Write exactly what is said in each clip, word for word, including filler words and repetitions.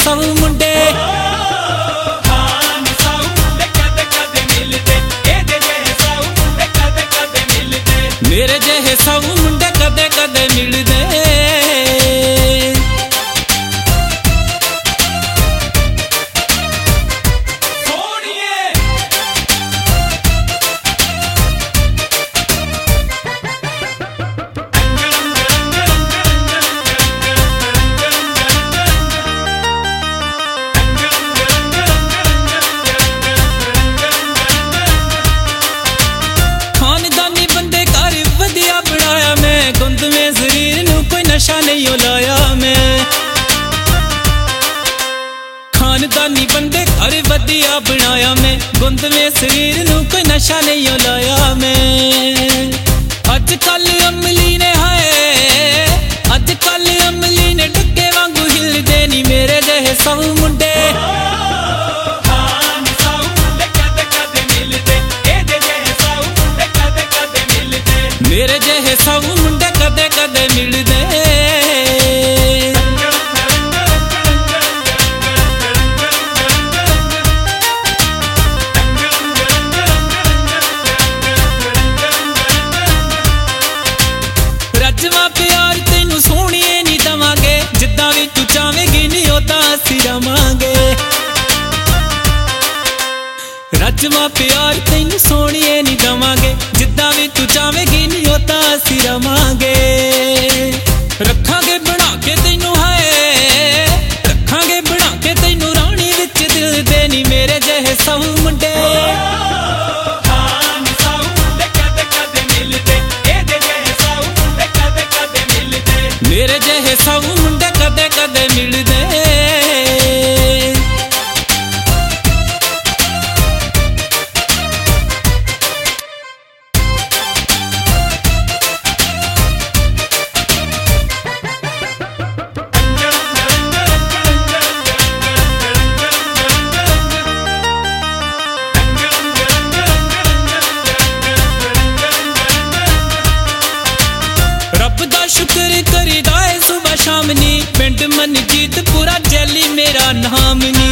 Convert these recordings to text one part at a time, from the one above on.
सौ मुंडे मेरे जेहे सौ मुंडे कदे कदे मिलदे नशा नहीं लाया मैं खानदानी बंदे घर वधिया बनाया मैं गुंद में शरीर नू कोई नशा नहीं लाया मैं अज कल अमली ने हाय अज कल अमली ने डुगे वांगू हिलदे नी मेरे जेहे सौ मुंडे मेरे जेहे सौ मुंडे कदे कदे मिलदे रजवा प्यार तेनू सोहणिए नी दवांगे जिद्दां वी तू चाहेगी नी ओदां असीं रवांगे रजवा प्यार तेनू सोहणिए नी दवांगे जिद्दां वी तू चाहेगी नी ओदां असीं रवांगे रखांगे बना के तेनू हाय रखांगे बना के तेनू रानी विच दिल दे नी मेरे जेहे सौ मुंडे मेरे जेहे सौ मुंडे कदे कदे मिलदे रब दा शुक्र करीदा है सुबह शाम नी पिंड मनजीत पूरा जैली मेरा नाम नी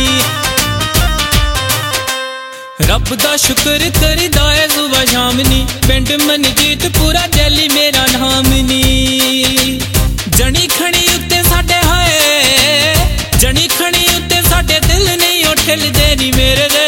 रब दा शुक्र करीदा है सुबह शाम नी पिंड मनजीत पूरा जैली मेरा नाम नी जनी खणी उत्ते साडे हाय जनी खणी उत्ते साडे दिल नहीं उठलदे नी मेरे